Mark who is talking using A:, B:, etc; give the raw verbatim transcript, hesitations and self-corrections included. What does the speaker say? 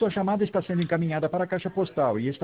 A: sua chamada está sendo encaminhada para a caixa postal e está